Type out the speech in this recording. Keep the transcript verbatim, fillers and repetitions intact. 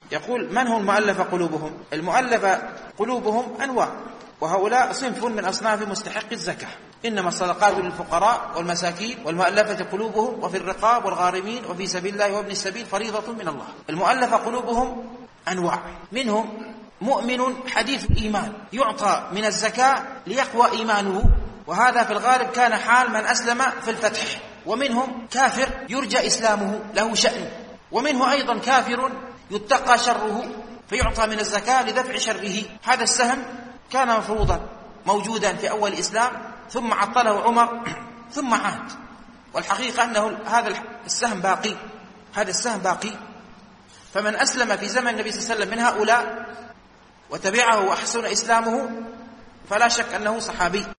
يقول: من هم المؤلف قلوبهم؟ المؤلف قلوبهم أنواع، وهؤلاء صنف من أصناف مستحق الزكاة. إنما الصدقات للفقراء والمساكين والمؤلفة قلوبهم وفي الرقاب والغارمين وفي سبيل الله وابن السبيل فريضة من الله. المؤلف قلوبهم أنواع، منهم مؤمن حديث الإيمان يعطى من الزكاة ليقوى إيمانه، وهذا في الغالب كان حال من أسلم في الفتح. ومنهم كافر يرجى إسلامه له شأن، ومنه أيضا كافر يتقى شره فيعطى من الزكاة لدفع شره. هذا السهم كان مفروضا موجودا في أول الإسلام، ثم عطله عمر ثم عاد، والحقيقة أنه هذا السهم باقي، هذا السهم باقي. فمن أسلم في زمن النبي صلى الله عليه وسلم من هؤلاء وتبعه وأحسن إسلامه فلا شك أنه صحابي.